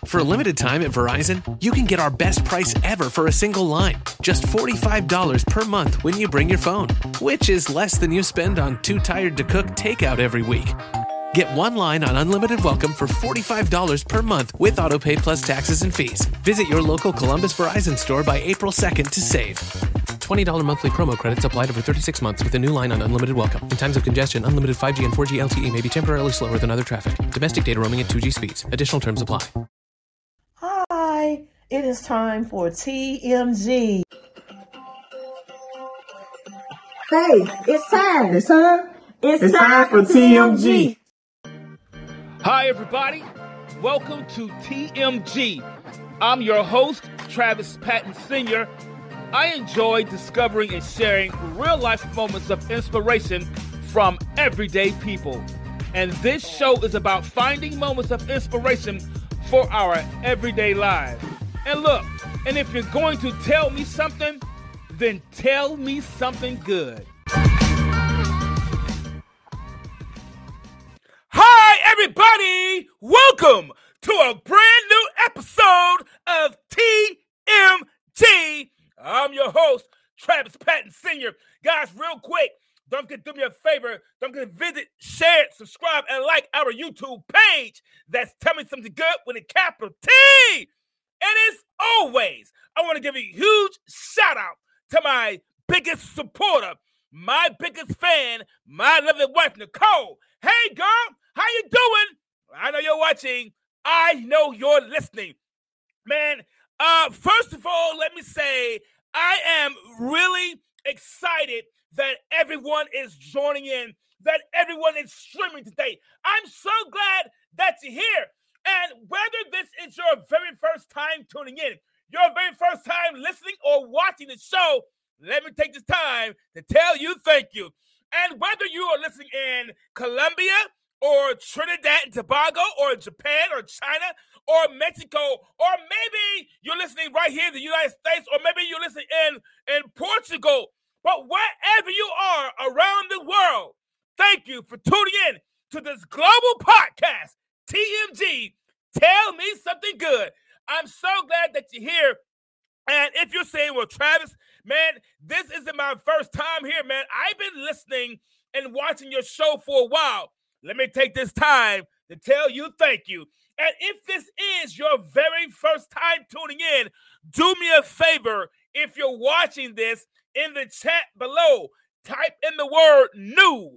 For a limited time at Verizon, you can get our best price ever for a single line. Just $45 per month when you bring your phone, which is less than you spend on Too Tired to Cook takeout every week. Get one line on Unlimited Welcome for $45 per month with AutoPay plus taxes and fees. Visit your local Columbus Verizon store by April 2nd to save. $20 monthly promo credits applied over 36 months with a new line on Unlimited Welcome. In times of congestion, unlimited 5G and 4G LTE may be temporarily slower than other traffic. Domestic data roaming at 2G speeds. Additional terms apply. Hi, it is time for TMG. Hey, it's time. It's time. It's time for TMG. Hi, everybody. Welcome to TMG. I'm your host, Travis Patton Sr. I enjoy discovering and sharing real-life moments of inspiration from everyday people. And this show is about finding moments of inspiration for our everyday lives. And look, and if you're going to tell me something, then tell me something good. Hi, everybody! Welcome to a brand new episode of TMG. I'm your host, Travis Patton Sr. Guys, real quick, don't forget to do me a favor. Don't forget to visit, share, subscribe, and like our YouTube page. That's Tell Me Something Good with a capital T. And as always, I want to give a huge shout out to my biggest supporter, my biggest fan, my lovely wife, Nicole. Hey, girl, how you doing? I know you're watching. I know you're listening. Man, first of all, let me say I am really excited that everyone is joining in, that everyone is streaming today. I'm so glad that you're here. And whether this is your very first time tuning in, your very first time listening or watching the show, let me take this time to tell you thank you. And whether you are listening in Colombia or Trinidad and Tobago or Japan or China or Mexico, or maybe you're listening right here in the United States, or maybe you're listening in Portugal, but wherever you are around the world, thank you for tuning in to this global podcast, TMG, Tell Me Something Good. I'm so glad that you're here. And if you're saying, well, Travis, man, this isn't my first time here, man. I've been listening and watching your show for a while. Let me take this time to tell you thank you. And if this is your very first time tuning in, do me a favor. If you're watching this, in the chat below, type in the word new,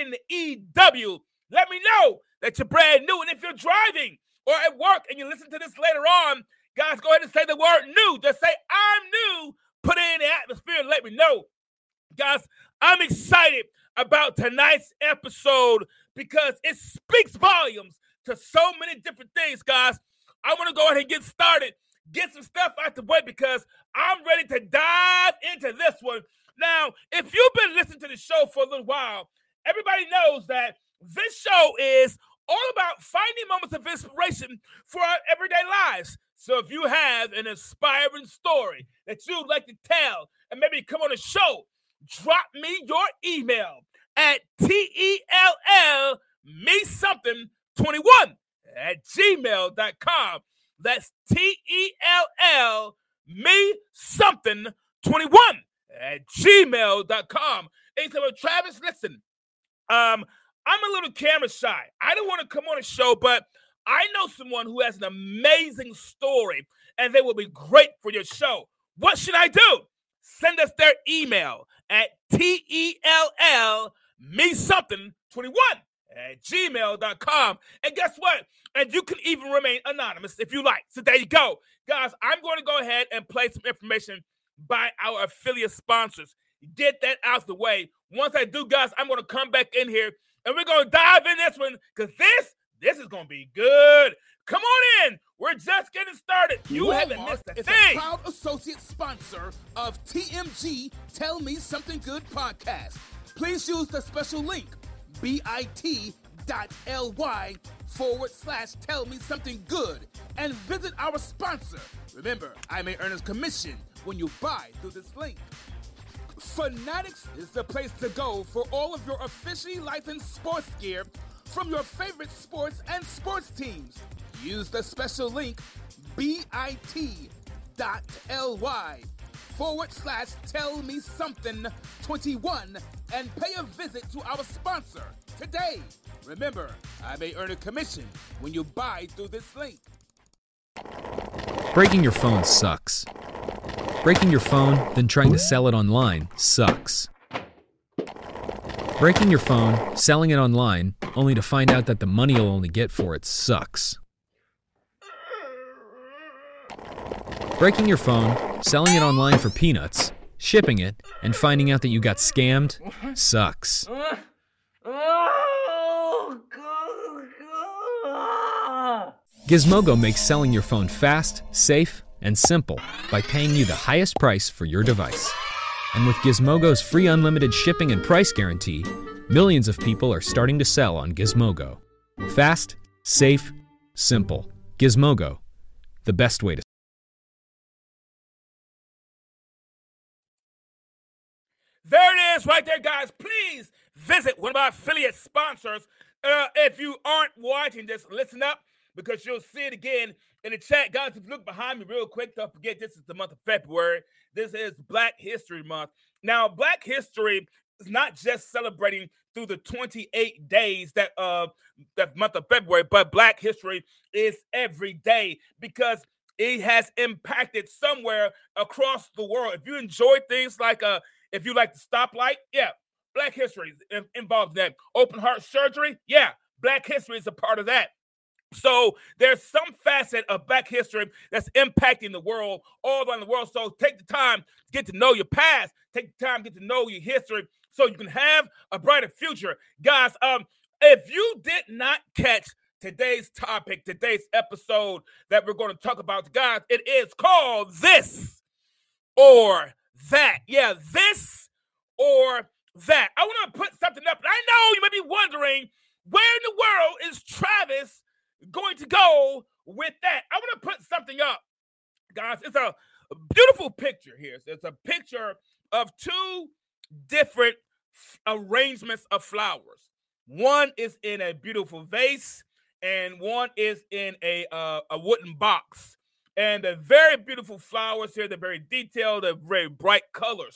N-E-W. Let me know that you're brand new. And if you're driving or at work and you listen to this later on, guys, go ahead and say the word new. Just say, I'm new. Put it in the atmosphere and let me know. Guys, I'm excited about tonight's episode because it speaks volumes to so many different things, guys. I want to go ahead and get started, get some stuff out the way because I'm ready to dive into this one. Now, if you've been listening to the show for a little while, everybody knows that this show is all about finding moments of inspiration for our everyday lives. So if you have an inspiring story that you'd like to tell and maybe come on the show, drop me your email at tellmesomething21@gmail.com. That's tellmesomething21@gmail.com. And you say, well, Travis, listen, I'm a little camera shy. I don't want to come on a show, but I know someone who has an amazing story, and they will be great for your show. What should I do? Send us their email at tellmesomething21@gmail.com. And guess what? And you can even remain anonymous if you like. So there you go. Guys, I'm going to go ahead and play some information by our affiliate sponsors. Get that out the way. Once I do, guys, I'm going to come back in here, and we're going to dive in this one because this is going to be good. Come on in. We're just getting started. You haven't missed a thing. Is a proud associate sponsor of TMG Tell Me Something Good podcast. Please use the special link bit.ly/Tell Me Something Good and visit our sponsor. Remember, I may earn a commission when you buy through this link. Fanatics is the place to go for all of your officially licensed sports gear from your favorite sports and sports teams. Use the special link bit.ly/tellmesomething21 and pay a visit to our sponsor today. Remember, I may earn a commission when you buy through this link. Breaking your phone sucks. Breaking your phone, then trying to sell it online sucks. Breaking your phone, selling it online, only to find out that the money you'll only get for it sucks. Breaking your phone, selling it online for peanuts, shipping it, and finding out that you got scammed sucks. Gizmodo makes selling your phone fast, safe, and simple by paying you the highest price for your device. And with Gizmodo's free unlimited shipping and price guarantee, millions of people are starting to sell on Gizmodo. Fast, safe, simple. Gizmodo, the best way to. There it is right there, guys. Please visit one of our affiliate sponsors. If you aren't watching this, listen up, because you'll see it again in the chat. Guys, if you look behind me real quick, don't forget this is the month of February. This is Black History Month. Now, Black History is not just celebrating through the 28 days that month of February, but Black History is every day because it has impacted somewhere across the world. If you enjoy things like if you like the stoplight, yeah, Black History is involved in that. Open heart surgery, yeah, Black History is a part of that. So there's some facet of Black history that's impacting the world, all around the world. So take the time to get to know your past. Take the time to get to know your history so you can have a brighter future. Guys, if you did not catch today's topic, today's episode that we're going to talk about, guys, it is called This or That. Yeah, this or that. I want to put something up. I know you may be wondering, where in the world is Travis going to go with that? I want to put something up, guys. It's a beautiful picture here. It's a picture of two different arrangements of flowers. One is in a beautiful vase, and one is in a wooden box. And they're very beautiful flowers here. They're very detailed. They're very bright colors.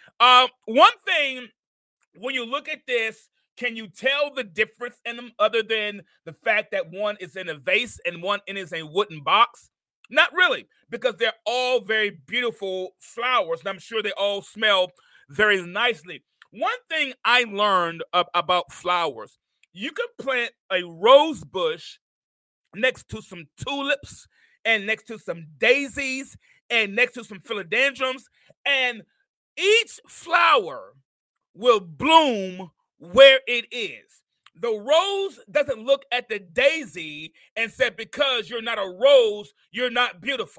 One thing, when you look at this, can you tell the difference in them other than the fact that one is in a vase and one is a wooden box? Not really, because they're all very beautiful flowers, and I'm sure they all smell very nicely. One thing I learned about flowers, you can plant a rose bush next to some tulips and next to some daisies and next to some philodendrons, and each flower will bloom where it is. The rose doesn't look at the daisy and say, because you're not a rose, you're not beautiful.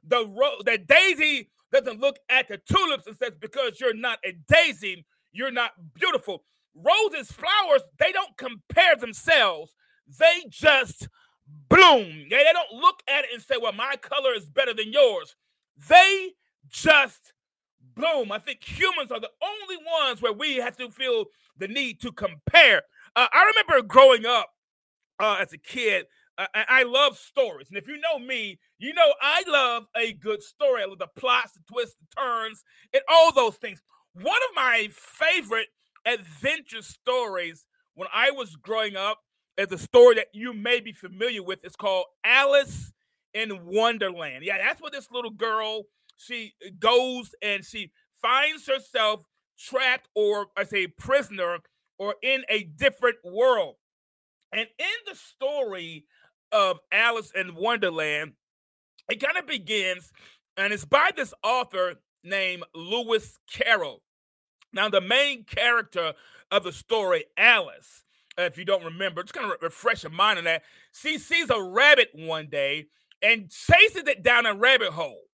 The daisy doesn't look at the tulips and says, because you're not a daisy, you're not beautiful. Roses, flowers, they don't compare themselves. They just bloom. They don't look at it and say, well, my color is better than yours. They just bloom. I think humans are the only ones where we have to feel the need to compare. I remember growing up as a kid, I love stories. And if you know me, you know I love a good story. I love the plots, the twists, the turns, and all those things. One of my favorite adventure stories when I was growing up is a story that you may be familiar with. It's called Alice in Wonderland. Yeah, that's what this little girl, she goes and she finds herself trapped, or I say prisoner, or in a different world. And in the story of Alice in Wonderland, it kind of begins, and it's by this author named Lewis Carroll. Now, the main character of the story, Alice, if you don't remember, just kind of refresh your mind on that. She sees a rabbit one day and chases it down a rabbit hole.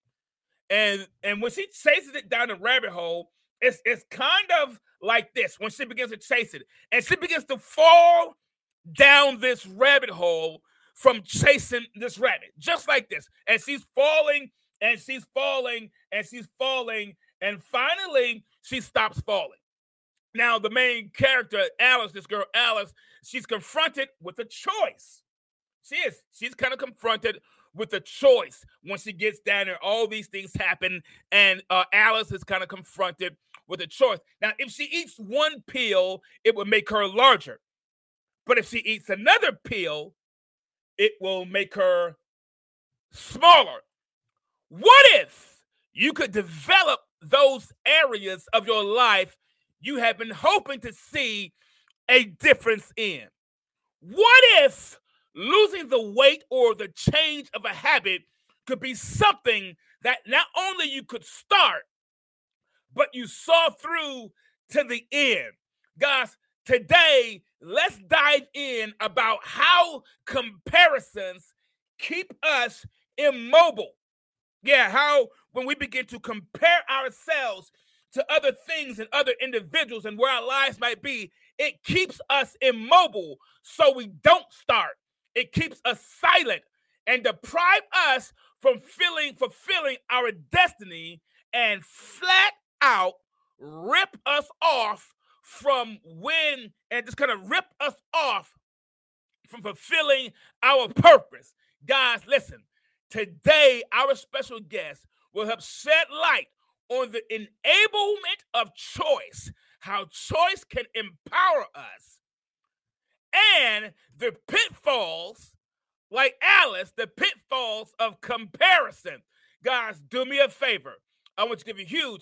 And when she chases it down the rabbit hole, it's kind of like this when she begins to chase it. And she begins to fall down this rabbit hole from chasing this rabbit, just like this. And she's falling, and she's falling, and she's falling, and finally she stops falling. Now, the main character, Alice, this girl Alice, she's confronted with a choice. She is. She's kind of confronted with a choice when she gets down there. All these things happen, and Alice is kind of confronted with a choice. Now, if she eats one pill, it would make her larger. But if she eats another pill, it will make her smaller. What if you could develop those areas of your life you have been hoping to see a difference in? What if losing the weight or the change of a habit could be something that not only you could start, but you saw through to the end? Guys, today, let's dive in about how comparisons keep us immobile. Yeah, how when we begin to compare ourselves to other things and other individuals and where our lives might be, it keeps us immobile so we don't start. It keeps us silent and deprive us from fulfilling our destiny and flat out rip us off from just kind of rip us off from fulfilling our purpose. Guys, listen, today our special guest will help shed light on the enablement of choice, how choice can empower us, and the pitfalls, like Alice, the pitfalls of comparison. Guys, do me a favor. I want you to give a huge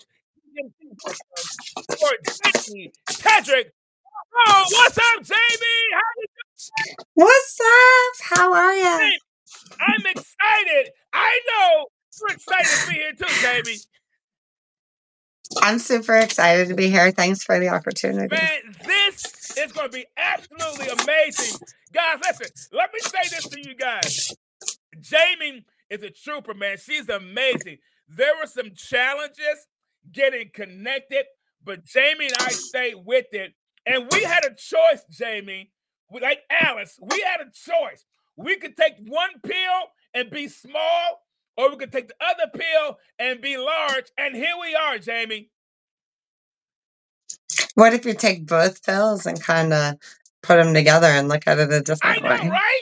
for Jamie Tedrick. Oh, what's up, Jamie? How you doing? What's up? How are you? I'm excited. I know you're excited to be here too, Jamie. I'm super excited to be here. Thanks for the opportunity. Man, this is going to be absolutely amazing. Guys, listen, let me say this to you guys. Jamie is a trooper, man. She's amazing. There were some challenges getting connected, but Jamie and I stayed with it. And we had a choice, Jamie. Like Alice, we had a choice. We could take one pill and be small, or we could take the other pill and be large. And here we are, Jamie. What if you take both pills and kind of put them together and look at it a different way? I know, right?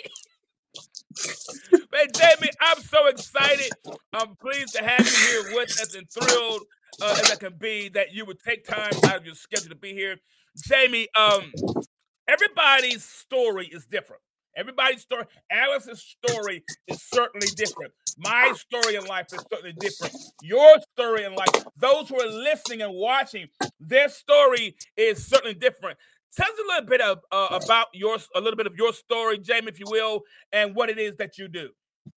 Man, Jamie, I'm so excited. I'm pleased to have you here with us and thrilled as I can be that you would take time out of your schedule to be here. Jamie, everybody's story is different. Everybody's story, Alice's story is certainly different. My story in life is certainly different. Your story in life, those who are listening and watching, their story is certainly different. Tell us a little bit about a little bit of your story, Jamie, if you will, and what it is that you do.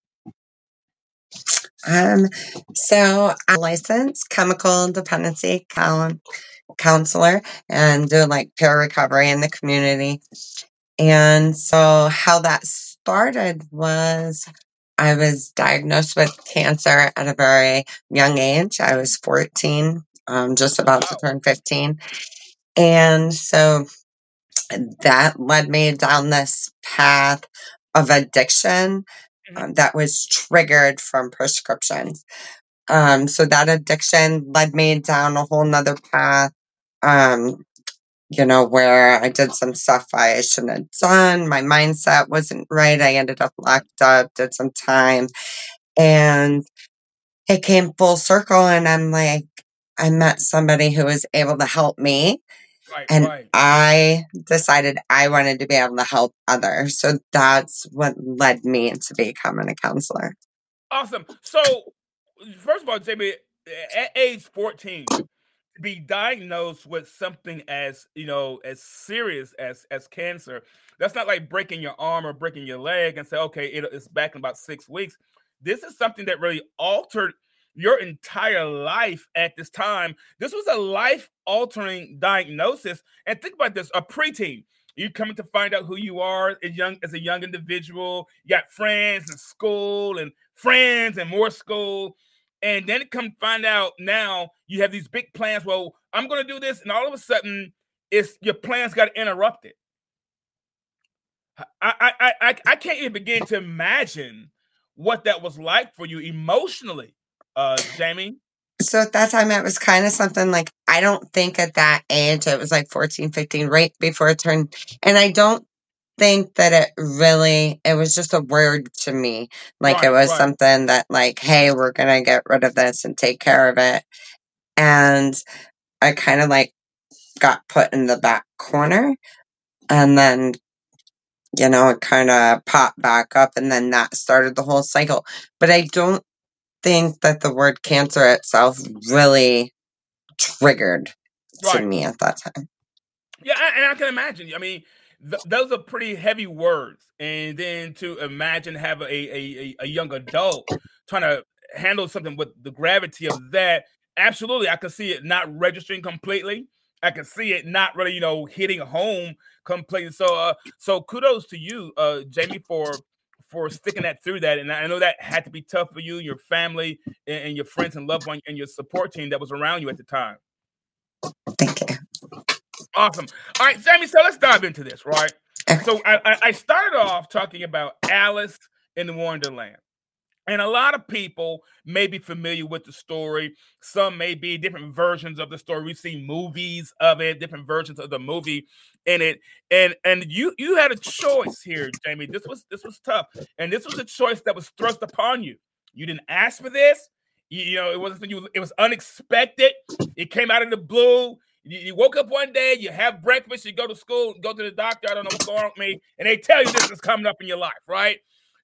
So I'm a licensed chemical dependency counselor and do like peer recovery in the community. And so how that started was I was diagnosed with cancer at a very young age. I was 14, just about to turn 15. And so that led me down this path of addiction that was triggered from prescriptions. So that addiction led me down a whole nother path, where I did some stuff I shouldn't have done. My mindset wasn't right. I ended up locked up, did some time, and it came full circle. And I'm like, I met somebody who was able to help me. Right. I decided I wanted to be able to help others. So that's what led me into becoming a counselor. Awesome. So, first of all, Jamie, at age 14, to be diagnosed with something as serious as cancer, that's not like breaking your arm or breaking your leg and say, okay, it's back in about 6 weeks. This is something that really altered your entire life at this time. This was a life-altering diagnosis. And think about this, a preteen. You coming to find out who you are as a young individual. You got friends in school and friends and more school. And then come find out now you have these big plans. Well, I'm going to do this. And all of a sudden, your plans got interrupted. I can't even begin to imagine what that was like for you emotionally. Jamie? So at that time, it was kind of something like, I don't think at that age, it was like 14, 15, right before it turned. And I don't think that it was just a word to me. Like it Right, was right. something that like, hey, we're going to get rid of this and take care of it. And I kind of like got put in the back corner, and then, it kind of popped back up, and then that started the whole cycle. But I don't think that the word cancer itself really triggered to Right. me at that time. Yeah, and I can imagine. I mean, those are pretty heavy words, and then to imagine have a young adult trying to handle something with the gravity of that. Absolutely, I can see it not registering completely. I can see it not really, hitting home completely. So kudos to you, Jamie, for sticking that through that. And I know that had to be tough for you, your family, and your friends and loved ones, and your support team that was around you at the time. Thank you. Awesome. All right, Jamie, so let's dive into this, right? So I started off talking about Alice in Wonderland. And a lot of people may be familiar with the story. Some may be different versions of the story. We've seen movies of it, different versions of the movie in it. And you had a choice here, Jamie. This was tough. And this was a choice that was thrust upon you. You didn't ask for this. It wasn't you. It was unexpected. It came out of the blue. You woke up one day, you have breakfast, you go to school, go to the doctor, I don't know what's going on with me, and they tell you this is coming up in your life, right?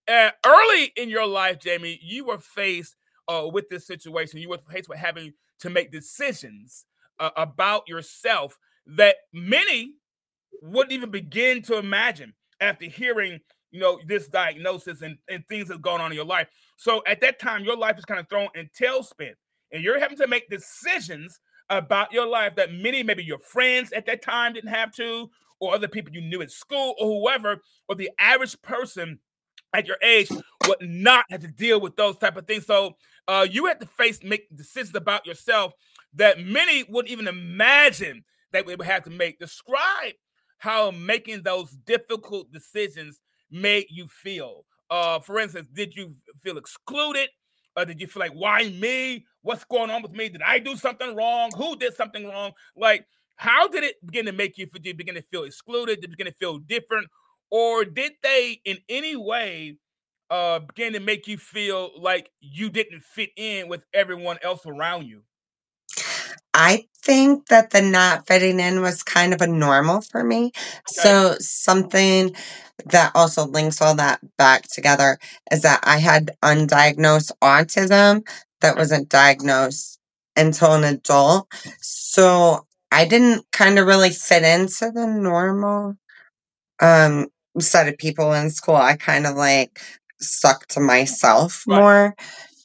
Early in your life, Jamie, you were faced with this situation. You were faced with having to make decisions about yourself that many wouldn't even begin to imagine after hearing, this diagnosis and things that's going on in your life. So at that time, your life is kind of thrown in tailspin, and you're having to make decisions about your life that maybe your friends at that time didn't have to, or other people you knew at school, or whoever, or the average person at your age would not have to deal with those type of things. So you had to make decisions about yourself that many wouldn't even imagine that we would have to make. Describe how making those difficult decisions made you feel. For instance, did you feel excluded? Did you feel like, why me? What's going on with me? Did I do something wrong? Who did something wrong? Like, how did it begin to make you begin to feel excluded? Did you begin to feel different? Or did they in any way begin to make you feel like you didn't fit in with everyone else around you? I think that the not fitting in was kind of a normal for me. Okay. So something that also links all that back together is that I had undiagnosed autism that wasn't diagnosed until an adult. So I didn't kind of really fit into the normal set of people in school. I kind of like stuck to myself Right. more.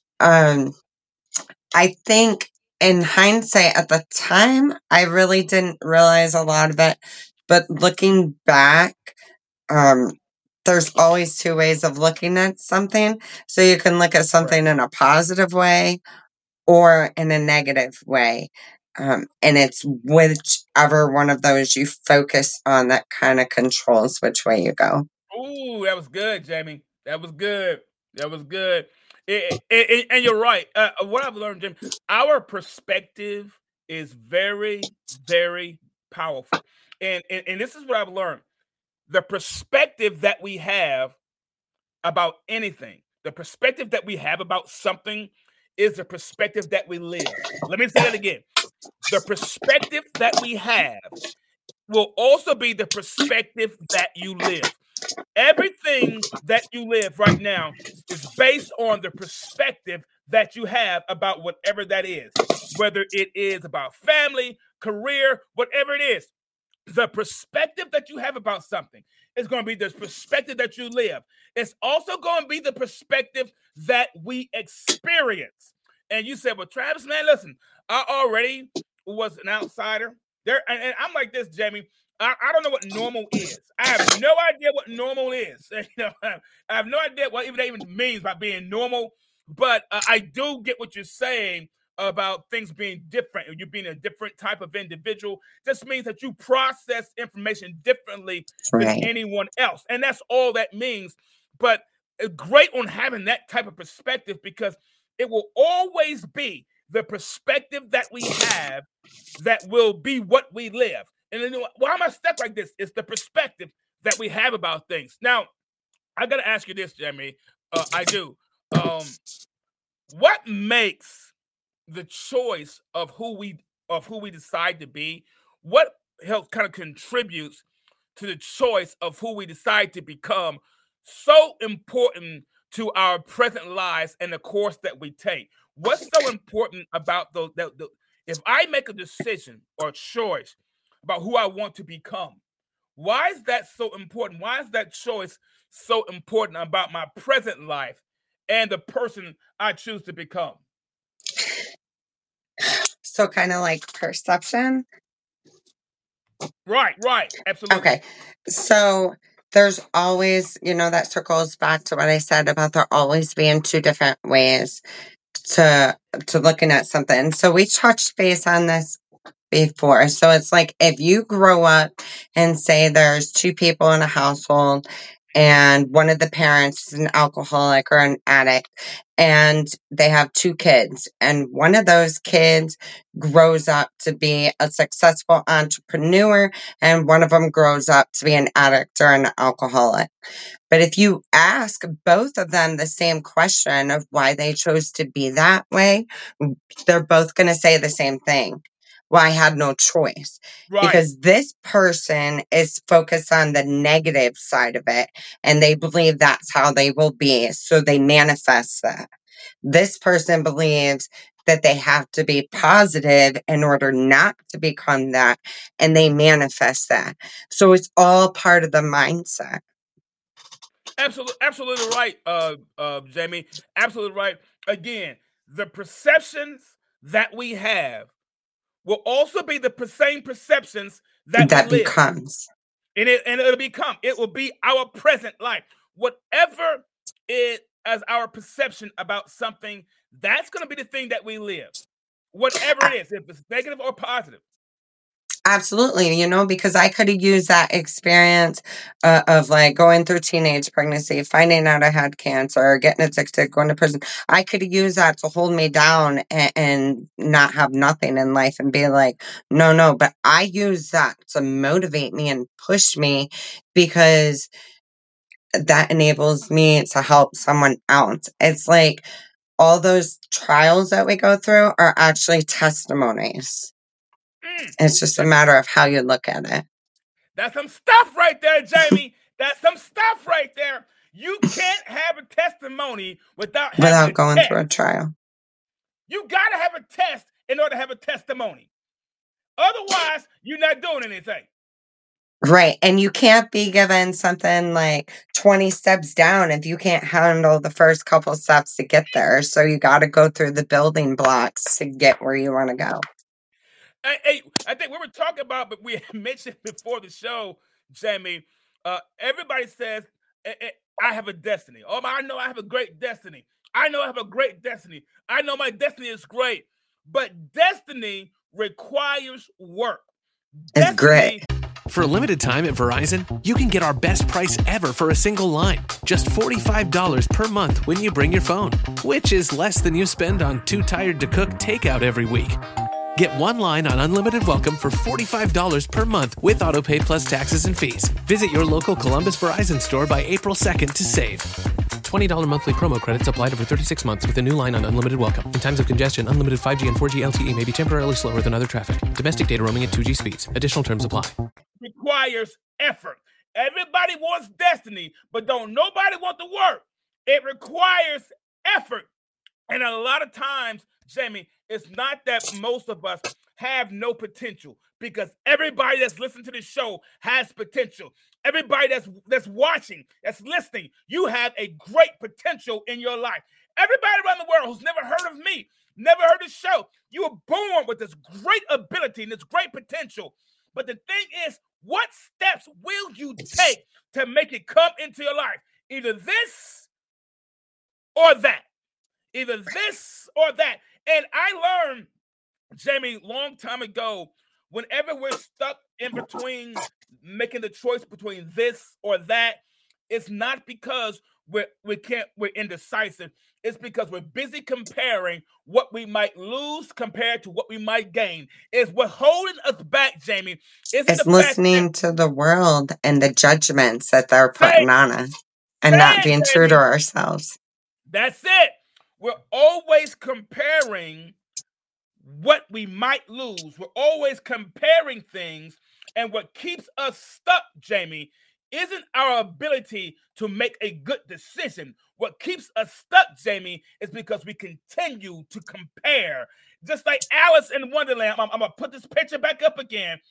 I think in hindsight at the time, I really didn't realize a lot of it. But looking back, there's always two ways of looking at something. So you can look at something in a positive way or in a negative way. And it's whichever one of those you focus on that kind of controls which way you go. Ooh, that was good, Jamie. That was good. That was good. And you're right. What I've learned, Jim, our perspective is very, very powerful. And this is what I've learned. The perspective that we have about anything, the perspective that we have about something is the perspective that we live. Let me say that again. The perspective that we have will also be the perspective that you live. Everything that you live right now is based on the perspective that you have about whatever that is, whether it is about family, career, whatever it is. The perspective that you have about something is going to be the perspective that you live. It's also going to be the perspective that we experience. And you said, well, Travis, man, listen, I already was an outsider. And I'm like this, Jamie. I don't know what normal is. I have no idea what normal is. I have no idea what that even means by being normal. But I do get what you're saying about things being different. You being a different type of individual just means that you process information differently than anyone else. And that's all that means. But it's great on having that type of perspective because it will always be the perspective that we have that will be what we live. And then why am I stuck like this? It's the perspective that we have about things. Now, I got to ask you this, Jamie. I do. What makes the choice of who we decide to be? What helps kind of contributes to the choice of who we decide to become so important to our present lives and the course that we take? What's so important about those? If I make a decision or a choice about who I want to become, why is that so important? Why is that choice so important about my present life and the person I choose to become? So kind of like perception. Right, absolutely. Okay, so there's always, that circles back to what I said about there always being two different ways to looking at something. So we touched base on this before. So it's like if you grow up and say there's two people in a household and one of the parents is an alcoholic or an addict and they have two kids and one of those kids grows up to be a successful entrepreneur and one of them grows up to be an addict or an alcoholic. But if you ask both of them the same question of why they chose to be that way, they're both going to say the same thing. Well, I had no choice. Right. Because this person is focused on the negative side of it and they believe that's how they will be. So they manifest that. This person believes that they have to be positive in order not to become that. And they manifest that. So it's all part of the mindset. Absolutely right, Jamie. Absolutely right. Again, the perceptions that we have will also be the same perceptions that we live. Becomes. And it will be our present life. Whatever it as our perception about something, that's going to be the thing that we live. Whatever it is, if it's negative or positive. Absolutely, because I could have used that experience of like going through teenage pregnancy, finding out I had cancer, getting addicted, going to prison. I could have used that to hold me down and not have nothing in life and be like, no. But I use that to motivate me and push me because that enables me to help someone else. It's like all those trials that we go through are actually testimonies. It's just a matter of how you look at it. That's some stuff right there, Jamie. That's some stuff right there. You can't have a testimony without going through a trial. You got to have a test in order to have a testimony. Otherwise, you're not doing anything. Right. And you can't be given something like 20 steps down if you can't handle the first couple steps to get there. So you got to go through the building blocks to get where you want to go. Hey, I think we were talking about, but we mentioned before the show, Jamie, everybody says, I have a destiny. Oh, I know I have a great destiny. I know I have a great destiny. I know my destiny is great. But destiny requires work. It's great. For a limited time at Verizon, you can get our best price ever for a single line. Just $45 per month when you bring your phone, which is less than you spend on Too Tired to Cook takeout every week. Get one line on Unlimited Welcome for $45 per month with AutoPay plus taxes and fees. Visit your local Columbus Verizon store by April 2nd to save. $20 monthly promo credits applied over 36 months with a new line on Unlimited Welcome. In times of congestion, unlimited 5G and 4G LTE may be temporarily slower than other traffic. Domestic data roaming at 2G speeds. Additional terms apply. Requires effort. Everybody wants destiny, but don't nobody want the work. It requires effort. And a lot of times, Jamie, it's not that most of us have no potential, because everybody that's listening to this show has potential. Everybody that's watching, that's listening, you have a great potential in your life. Everybody around the world who's never heard of me, never heard this show, you were born with this great ability and this great potential. But the thing is, what steps will you take to make it come into your life? Either this or that. Either this or that. And I learned, Jamie, long time ago, whenever we're stuck in between making the choice between this or that, it's not because we're indecisive. It's because we're busy comparing what we might lose compared to what we might gain. It's what's holding us back, Jamie. It's listening to the world and the judgments that they're putting on us and not being true to ourselves. That's it. We're always comparing what we might lose. We're always comparing things. And what keeps us stuck, Jamie, isn't our ability to make a good decision. What keeps us stuck, Jamie, is because we continue to compare. Just like Alice in Wonderland. I'm going to put this picture back up again.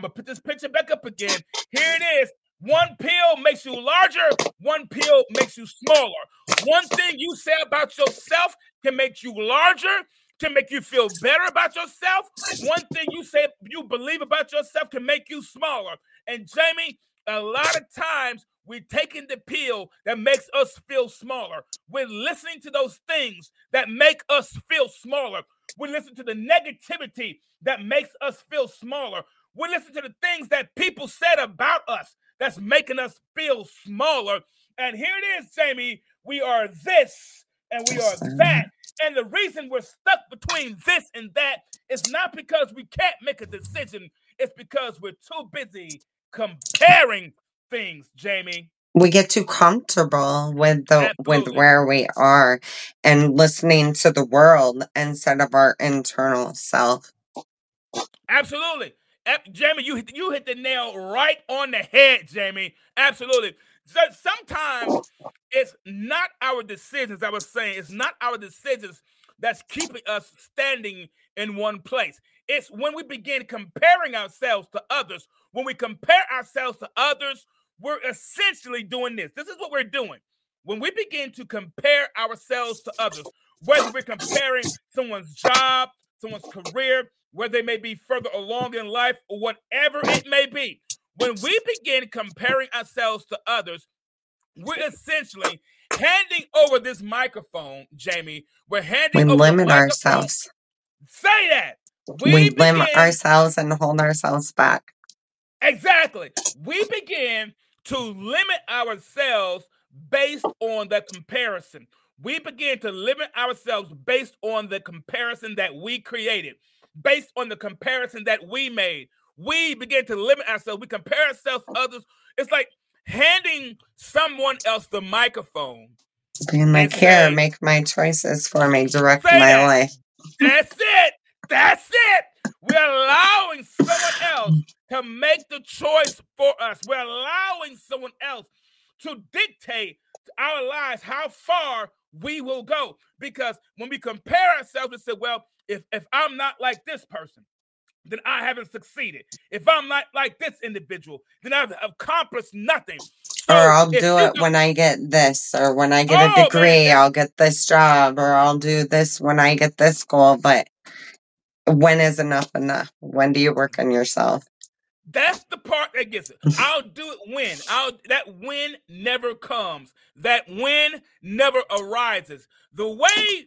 Here it is. One pill makes you larger. One pill makes you smaller. One thing you say about yourself can make you larger, can make you feel better about yourself. One thing you say you believe about yourself can make you smaller. And Jamie, a lot of times we're taking the pill that makes us feel smaller. We're listening to those things that make us feel smaller. We listen to the negativity that makes us feel smaller. We listen to the things that people said about us that's making us feel smaller. And here it is, Jamie. We are this and we are that. And the reason we're stuck between this and that is not because we can't make a decision. It's because we're too busy comparing things, Jamie. We get too comfortable with where we are and listening to the world instead of our internal self. Absolutely. Jamie, you hit the nail right on the head, Jamie. Absolutely. So sometimes it's not our decisions, I was saying, it's not our decisions that's keeping us standing in one place. It's when we begin comparing ourselves to others. When we compare ourselves to others, we're essentially doing this. This is what we're doing. When we begin to compare ourselves to others, whether we're comparing someone's job, someone's career, where they may be further along in life, or whatever it may be, when we begin comparing ourselves to others, we're essentially handing over this microphone, Jamie. We limit ourselves. Say that. We limit ourselves and hold ourselves back. Exactly. We begin to limit ourselves based on the comparison. We begin to limit ourselves based on the comparison that we created, based on the comparison that we made. We begin to limit ourselves. We compare ourselves to others. It's like handing someone else the microphone. Being like, here, make my choices for me, direct my life. That's it. That's it. We're allowing someone else to make the choice for us. We're allowing someone else to dictate to our lives how far we will go. Because when we compare ourselves and say, well, if I'm not like this person, then I haven't succeeded. If I'm not like this individual, then I've accomplished nothing. So or I'll do it when I get this, or when I get a degree, I'll get this job, or I'll do this when I get this goal. But when is enough enough? When do you work on yourself? That's the part that gets it. I'll do it when. That when never comes. That when never arises. The way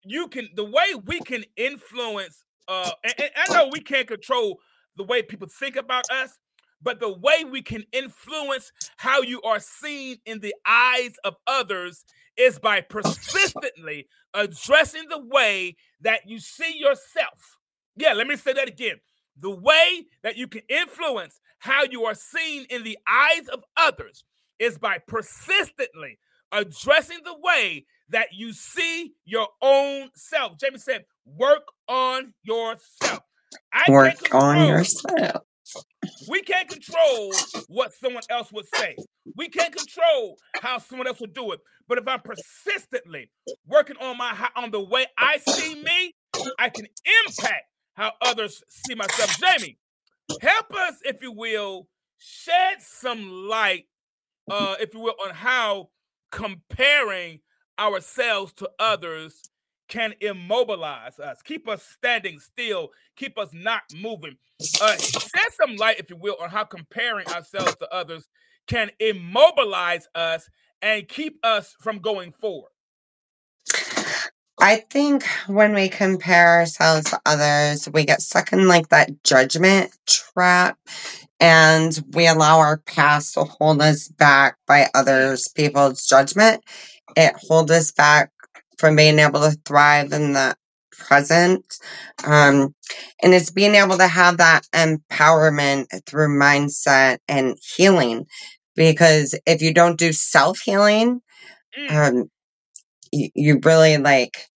we can influence, and I know we can't control the way people think about us, but the way we can influence how you are seen in the eyes of others is by persistently addressing the way that you see yourself. Yeah, let me say that again. The way that you can influence how you are seen in the eyes of others is by persistently addressing the way that you see your own self. Jamie said, work on yourself. Work on yourself. We can't control what someone else would say. We can't control how someone else would do it. But if I'm persistently working on the way I see me, I can impact how others see myself. Jamie, help us, if you will, shed some light, if you will, on how comparing ourselves to others can immobilize us, keep us standing still, keep us not moving. Shed some light, if you will, on how comparing ourselves to others can immobilize us and keep us from going forward. I think when we compare ourselves to others, we get stuck in like that judgment trap, and we allow our past to hold us back by others people's judgment. It holds us back from being able to thrive in the present. And it's being able to have that empowerment through mindset and healing. Because if you don't do self-healing, you really like,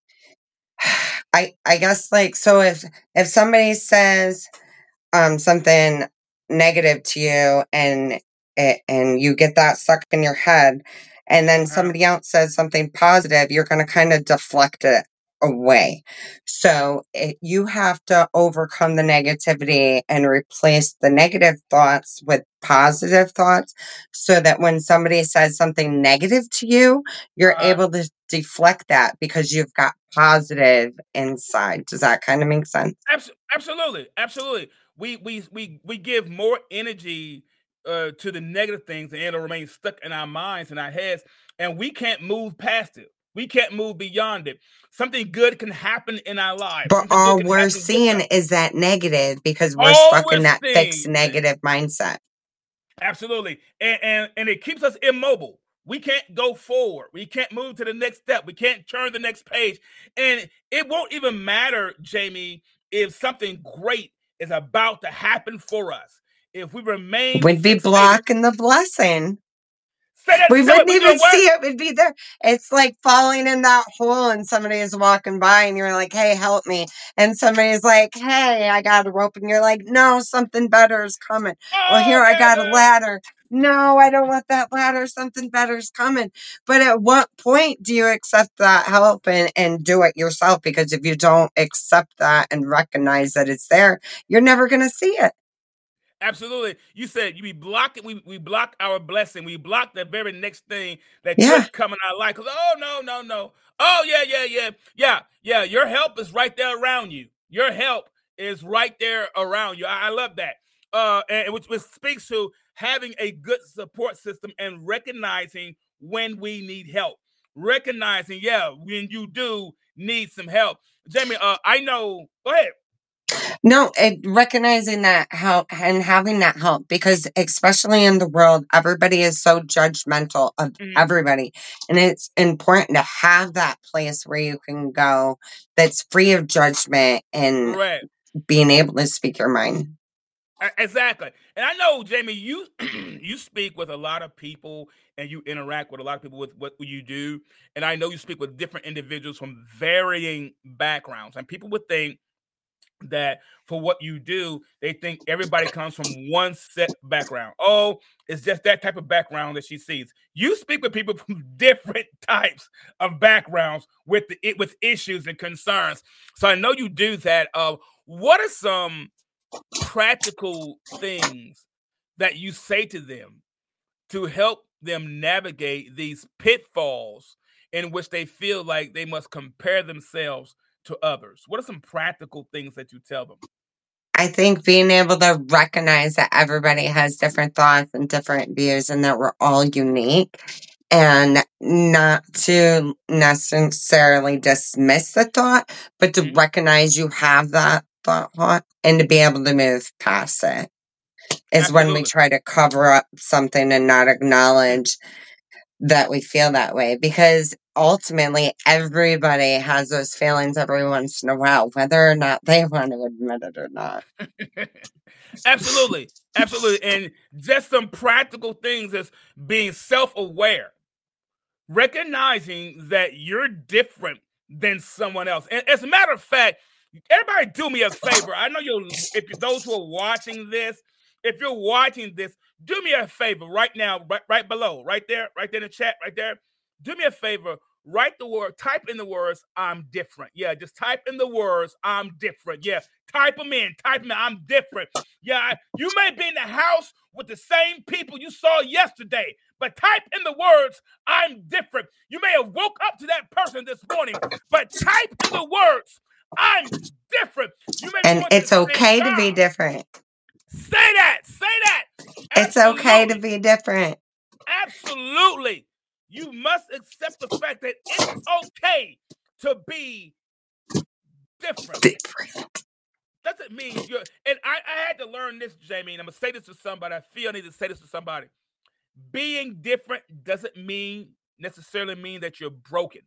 I guess like, so if somebody says something negative to you and you get that stuck in your head, and then somebody else says something positive, you're going to kind of deflect it away. So you have to overcome the negativity and replace the negative thoughts with positive thoughts, so that when somebody says something negative to you, you're able to deflect that because you've got positive inside. Does that kind of make sense? Absolutely. We give more energy to the negative things, and it'll remain stuck in our minds and our heads, and we can't move past it. We can't move beyond it. Something good can happen in our lives. But Something all good can we're happen with seeing us. is that negative because we're All stuck in we're that fixed seeing. negative mindset. Absolutely. And it keeps us immobile. We can't go forward. We can't move to the next step. We can't turn the next page. And it won't even matter, Jamie, if something great is about to happen for us. If we remain We'd be fixated. blocking the blessing. Say that, We say wouldn't it, even what? see it. We'd be there. It's like falling in that hole and somebody is walking by and you're like, hey, help me. And somebody's like, hey, I got a rope. And you're like, no, something better is coming. Well, here, I got a ladder. No, I don't want that ladder. Something better is coming. But at what point do you accept that help and do it yourself? Because if you don't accept that and recognize that it's there, you're never going to see it. Absolutely. You said we block it. We block our blessing. We block the very next thing that could come in our life. Because, oh, no. Oh, yeah. Your help is right there around you. Your help is right there around you. I love that. And which speaks to having a good support system and recognizing when we need help. Recognizing, when you do need some help. Jamie, I know. Go ahead. No, recognizing that help and having that help, because especially in the world, everybody is so judgmental of everybody. And it's important to have that place where you can go that's free of judgment and being able to speak your mind. Exactly. And I know, Jamie, you you speak with a lot of people and you interact with a lot of people with what you do. And I know you speak with different individuals from varying backgrounds. And people would think that for what you do, they think everybody comes from one set background. Oh, it's just that type of background that she sees. You speak with people from different types of backgrounds with issues and concerns. So I know you do that. What are some practical things that you say to them to help them navigate these pitfalls in which they feel like they must compare themselves to others? What are some practical things that you tell them? I think being able to recognize that everybody has different thoughts and different views and that we're all unique, and not to necessarily dismiss the thought, but to recognize you have that thought and to be able to move past it is when we try to cover up something and not acknowledge that we feel that way, because ultimately everybody has those feelings every once in a while, whether or not they want to admit it or not. Absolutely. And just some practical things as being self-aware, recognizing that you're different than someone else. And as a matter of fact, everybody do me a favor. I know if those who are watching this, if you're watching this, do me a favor right now, right below, right there in the chat, right there. Do me a favor, type in the words, I'm different. Yeah, just type in the words, I'm different. Yeah, type them in, I'm different. Yeah, you may be in the house with the same people you saw yesterday, but type in the words, I'm different. You may have woke up to that person this morning, but type in the words, I'm different. And it's okay to be different. Say that. It's okay to be different. Absolutely. You must accept the fact that it's okay to be different. Doesn't mean you're, and I had to learn this, Jamie, and I'm going to say this to somebody. I feel I need to say this to somebody. Being different doesn't necessarily mean that you're broken.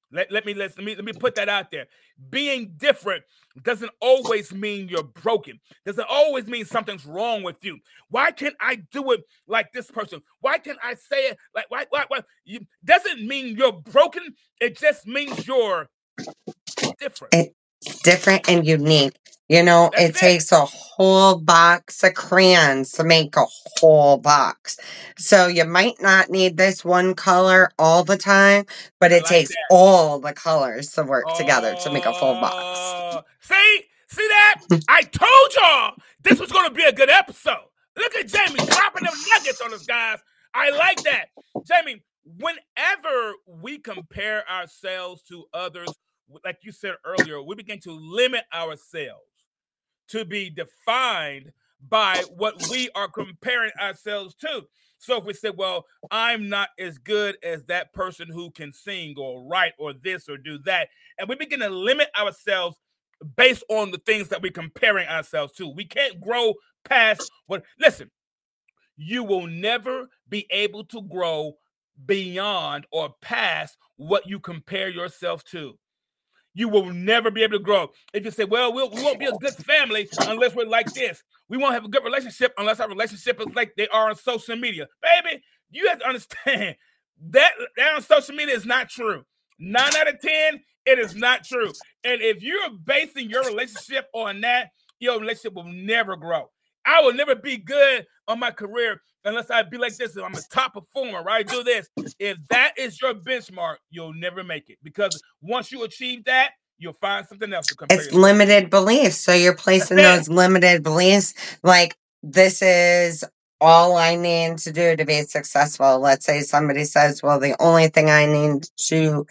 Let me put that out there. Being different doesn't always mean you're broken. Doesn't always mean something's wrong with you. Why can't I do it like this person? Why can't I say it like why? Doesn't mean you're broken. It just means you're different. Different and unique. You know, it takes a whole box of crayons to make a whole box. So you might not need this one color all the time, but it takes all the colors to work together to make a full box. See that? I told y'all this was going to be a good episode. Look at Jamie dropping them nuggets on us, guys. I like that. Jamie, whenever we compare ourselves to others, like you said earlier, we begin to limit ourselves to be defined by what we are comparing ourselves to. So if we say, well, I'm not as good as that person who can sing or write or this or do that, and we begin to limit ourselves based on the things that we're comparing ourselves to. We can't grow past what, listen, you will never be able to grow beyond or past what you compare yourself to. You will never be able to grow. If you say, well, we won't be a good family unless we're like this. We won't have a good relationship unless our relationship is like they are on social media. Baby, you have to understand that on social media is not true. 9 out of 10, it is not true. And if you're basing your relationship on that, your relationship will never grow. I will never be good on my career unless I be like this. I'm a top performer, right? Do this. If that is your benchmark, you'll never make it. Because once you achieve that, you'll find something else to compare. It's limited beliefs. So you're placing those limited beliefs. Like, this is all I need to do to be successful. Let's say somebody says, well, the only thing I need to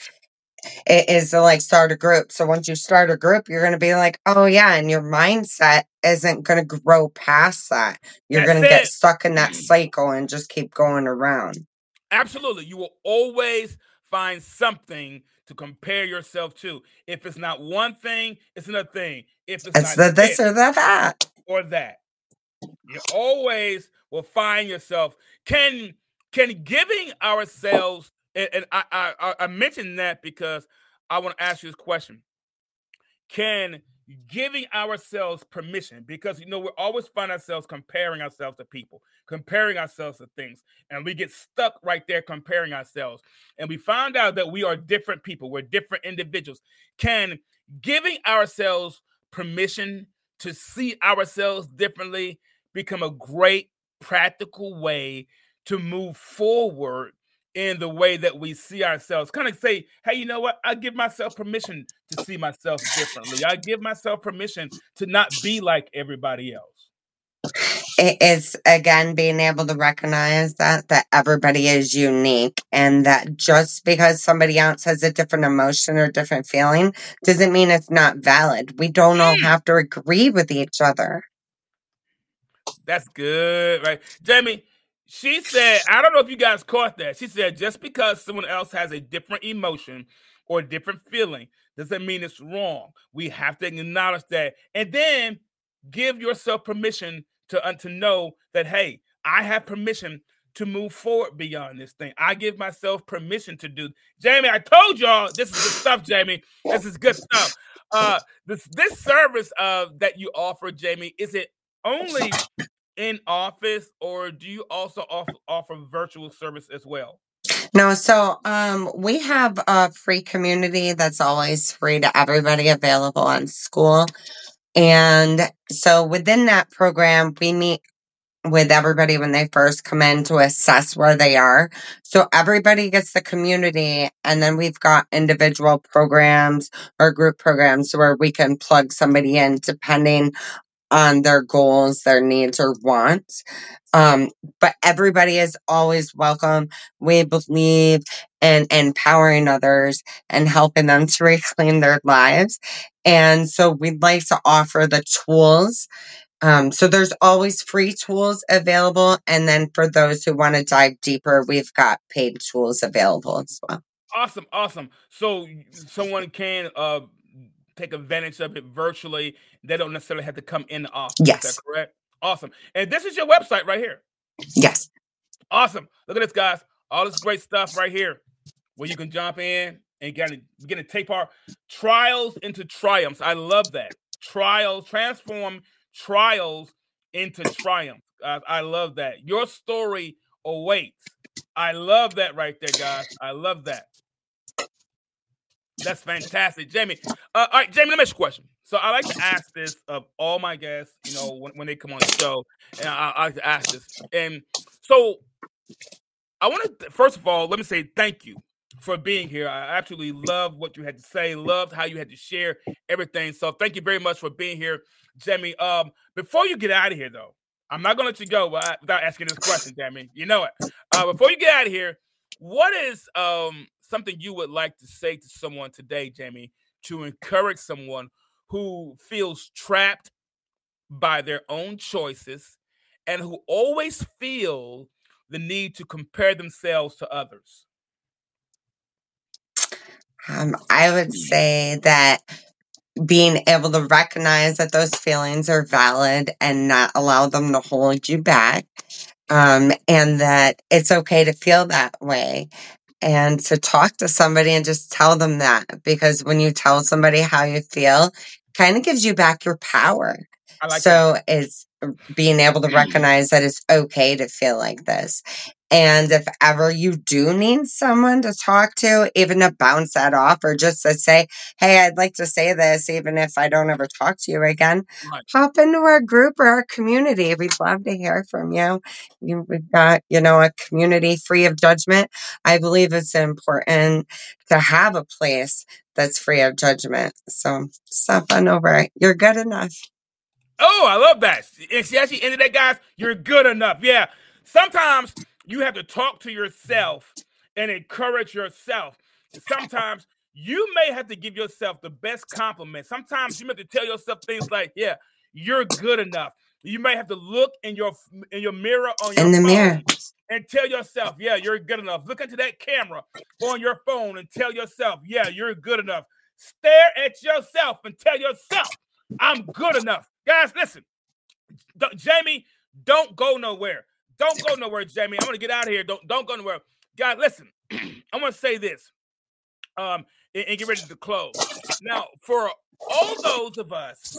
is to like start a group. So once you start a group, you're going to be like, oh yeah. And your mindset isn't going to grow past that. You're going to get stuck in that cycle and just keep going around. Absolutely. You will always find something to compare yourself to. If it's not one thing, it's another thing. If it's not this or that. Or that. You always will find yourself. Can giving ourselves, and I mentioned that because I want to ask you this question. Can giving ourselves permission, because we always find ourselves comparing ourselves to people, comparing ourselves to things, and we get stuck right there comparing ourselves, and we found out that we are different people, we're different individuals. Can giving ourselves permission to see ourselves differently become a great practical way to move forward in the way that we see ourselves? Kind of say, hey, you know what? I give myself permission to see myself differently. I give myself permission to not be like everybody else. It is, again, being able to recognize that everybody is unique, and that just because somebody else has a different emotion or different feeling doesn't mean it's not valid. We don't all have to agree with each other. That's good, right? Jamie, she said, I don't know if you guys caught that. She said, just because someone else has a different emotion or a different feeling doesn't mean it's wrong. We have to acknowledge that. And then give yourself permission to know that, hey, I have permission to move forward beyond this thing. I give myself permission to do. Jamie, I told y'all this is good stuff, Jamie. This is good stuff. This service that you offer, Jamie, is it only in office, or do you also offer virtual service as well? No, so we have a free community that's always free to everybody, available on school. And so within that program, we meet with everybody when they first come in to assess where they are. So everybody gets the community, and then we've got individual programs or group programs where we can plug somebody in depending on their goals, their needs, or wants. But everybody is always welcome. We believe in empowering others and helping them to reclaim their lives. And so we'd like to offer the tools. So there's always free tools available. And then for those who want to dive deeper, we've got paid tools available as well. Awesome. So someone can take advantage of it virtually. They don't necessarily have to come in the office. Yes. Is that correct? Awesome. And this is your website right here. Yes. Awesome. Look at this, guys. All this great stuff right here where you can jump in and begin to take our trials into triumphs. I love that. Transform trials into triumph. I love that. Your story awaits. I love that right there, guys. I love that. That's fantastic, Jamie. All right, Jamie, let me ask you a question. So I like to ask this of all my guests, when they come on the show, and I like to ask this. And so I want to, first of all, let me say thank you for being here. I absolutely love what you had to say, loved how you had to share everything. So thank you very much for being here, Jamie. Before you get out of here, though, I'm not going to let you go without asking this question, Jamie. You know it. Before you get out of here, what is something you would like to say to someone today, Jamie, to encourage someone who feels trapped by their own choices and who always feel the need to compare themselves to others? I would say that being able to recognize that those feelings are valid and not allow them to hold you back, and that it's okay to feel that way, and to talk to somebody and just tell them that, because when you tell somebody how you feel, it kind of gives you back your power. I like So it's being able to recognize that it's okay to feel like this. And if ever you do need someone to talk to, even to bounce that off or just to say, hey, I'd like to say this, even if I don't ever talk to you again, Right. hop into our group or our community. We'd love to hear from you. We've got, a community free of judgment. I believe it's important to have a place that's free of judgment. So stop on over. You're good enough. Oh, I love that. And she actually ended that, guys. You're good enough. Yeah. Sometimes you have to talk to yourself and encourage yourself. Sometimes you may have to give yourself the best compliment. Sometimes you have to tell yourself things like, yeah, you're good enough. You may have to look in your mirror on your phone and tell yourself, yeah, you're good enough. Look into that camera on your phone and tell yourself, yeah, you're good enough. Stare at yourself and tell yourself, I'm good enough. Guys, listen. Jamie, don't go nowhere. Don't go nowhere, Jamie. I'm going to get out of here. Don't go nowhere. Guys, listen. I want to say this and get ready to close. Now, for all those of us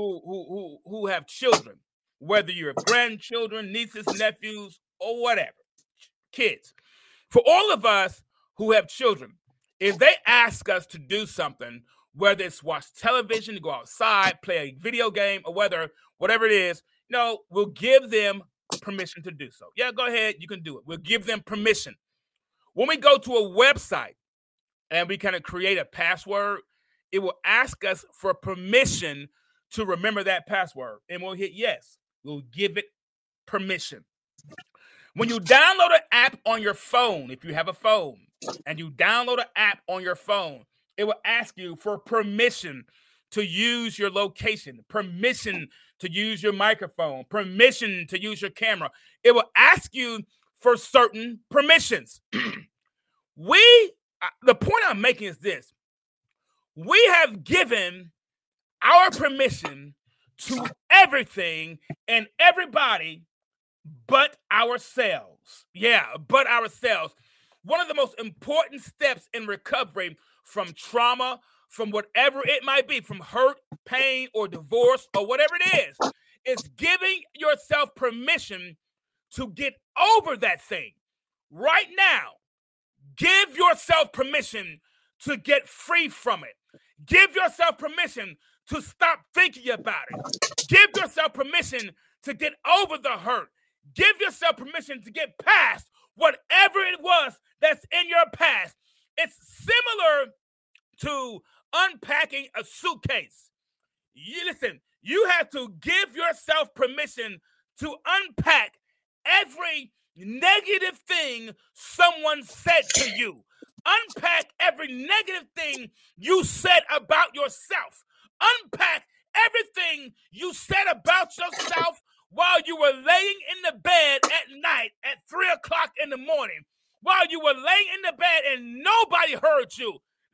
who have children, whether you have grandchildren, nieces, nephews, or whatever, kids, for all of us who have children, if they ask us to do something, whether it's watch television, go outside, play a video game, or whatever it is, we'll give them permission to do so. Yeah, go ahead. You can do it. We'll give them permission. When we go to a website and we kind of create a password, it will ask us for permission to remember that password. And we'll hit yes. We'll give it permission. When you download an app on your phone, if you have a phone, and you download an app on your phone, it will ask you for permission to use your location, permission to use your microphone, permission to use your camera. It will ask you for certain permissions. The point I'm making is this. We have given our permission to everything and everybody but ourselves. Yeah, but ourselves. One of the most important steps in recovery from trauma, from whatever it might be, from hurt, pain, or divorce, or whatever it is giving yourself permission to get over that thing. Right now, give yourself permission to get free from it. Give yourself permission to stop thinking about it. Give yourself permission to get over the hurt. Give yourself permission to get past whatever it was that's in your past. It's similar to unpacking a suitcase. You have to give yourself permission to unpack every negative thing someone said to you. Unpack every negative thing you said about yourself. Unpack everything you said about yourself while you were laying in the bed at night at 3 o'clock in the morning. While you were laying in the bed and nobody heard you.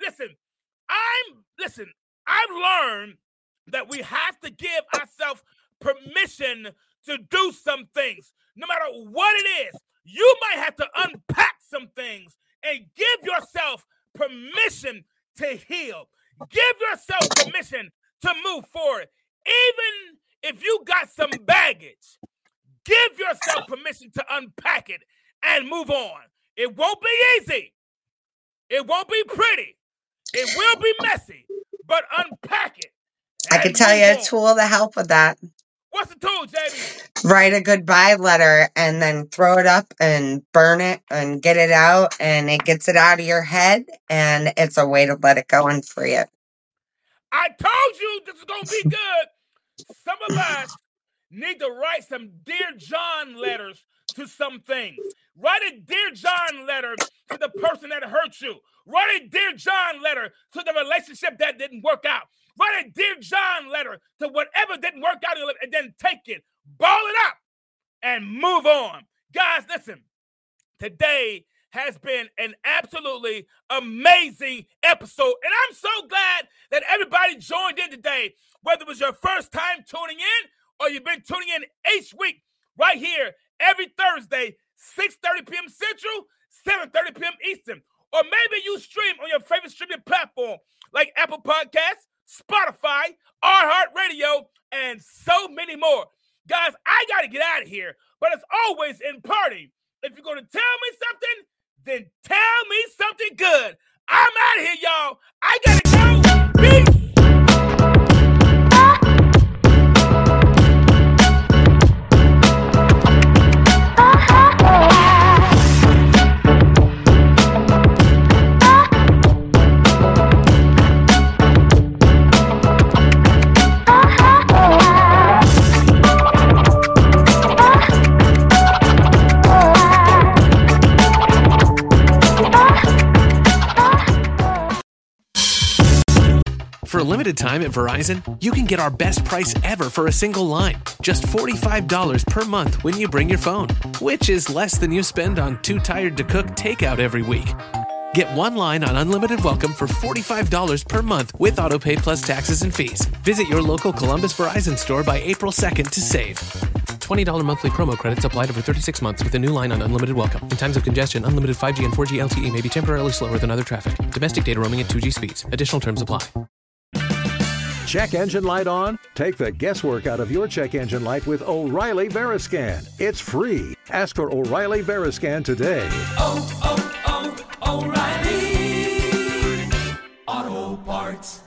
I've learned that we have to give ourselves permission to do some things. No matter what it is, you might have to unpack some things and give yourself permission to heal. Give yourself permission to move forward. Even if you got some baggage, give yourself permission to unpack it and move on. It won't be easy. It won't be pretty. It will be messy, but unpack it. I can tell you a tool to help with that. What's the tool, Jamie? Write a goodbye letter and then throw it up and burn it and get it out, and it gets it out of your head, and it's a way to let it go and free it. I told you this is going to be good. Some of us need to write some Dear John letters to some things. Write a Dear John letter to the person that hurt you. Write a Dear John letter to the relationship that didn't work out. Write a Dear John letter to whatever didn't work out in your life, and then take it, ball it up, and move on. Guys, listen, today has been an absolutely amazing episode, and I'm so glad that everybody joined in today, whether it was your first time tuning in or you've been tuning in each week right here every Thursday, 6:30 p.m. Central, 7:30 p.m. Eastern. Or maybe you stream on your favorite streaming platform like Apple Podcasts, Spotify, iHeartRadio, and so many more. Guys, I got to get out of here, but as always in party, if you're going to tell me something, then tell me something good. I'm out of here, y'all. I got to go. Peace. For a limited time at Verizon, you can get our best price ever for a single line. Just $45 per month when you bring your phone, which is less than you spend on Too Tired to Cook takeout every week. Get one line on Unlimited Welcome for $45 per month with AutoPay plus taxes and fees. Visit your local Columbus Verizon store by April 2nd to save. $20 monthly promo credits applied over 36 months with a new line on Unlimited Welcome. In times of congestion, unlimited 5G and 4G LTE may be temporarily slower than other traffic. Domestic data roaming at 2G speeds. Additional terms apply. Check engine light on? Take the guesswork out of your check engine light with O'Reilly Veriscan. It's free. Ask for O'Reilly Veriscan today. O'Reilly Auto Parts.